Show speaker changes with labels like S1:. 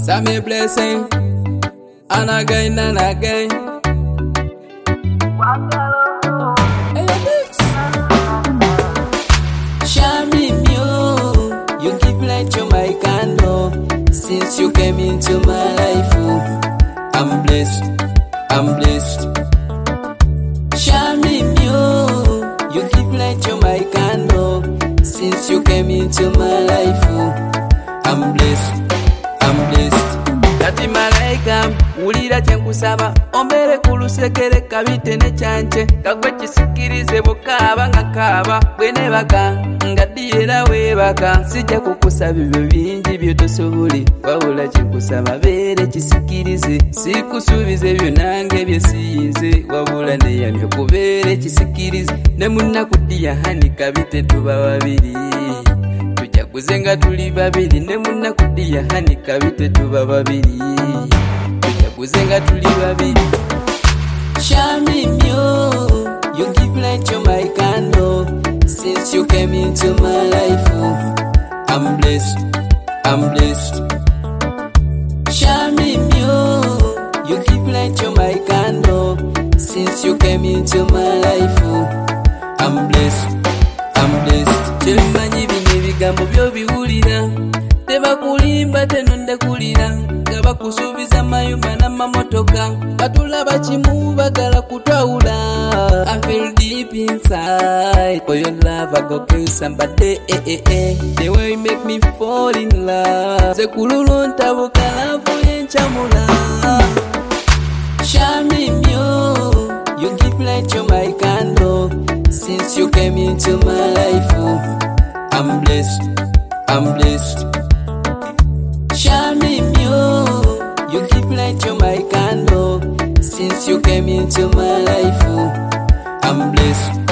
S1: Some blessing, and again and again. Shami Mew, you keep lighting my candle since you came into my life. Oh, I'm blessed, I'm blessed. Shami Mew, you keep lighting my candle since you came into my life. Oh, I'm blessed, I'm blessed. Kati malaika ulira kyenkusaba ombere kulusekere kabite ne kyanje kagwe kisikirize bukaba nga kaba bwene baka ngadira webaka sijja kukusaba ebyo bingi byotosobole wabula kyenkusaba beere kisikirize sikusuubize ebyo nange byesiyinze wabula neyamye kubeere kisikirize ne munnakudiya hani kabite tuba babiri tujaguzenga tuli babiri ne munnakudiya hani kabite tuba babiri tujaguzenga tuli babiri. Shami Mew, you keep lighting my candle since you came into my life. Oh, I'm blessed, I'm blessed. Shami Mew, you keep lighting my candle since you came into my life. Oh, I'm blessed, I'm blessed. Chimanyi bino ebigambo byo biwulira tebakulimba tenonde kulira nga bakusuubiza mayumba n'amamotoka batulaba kimu bagala kutwawula. I feel deep inside for your love I go kill somebody. The way you make me fall in love zekululu ntabuka love yenchamula. Shami Mew, you keep lighting my candle since you came into my life. Oh, I'm blessed, I'm blessed. Shami Mew, you keep lighting my candle since you came into my life. Oh, I'm blessed.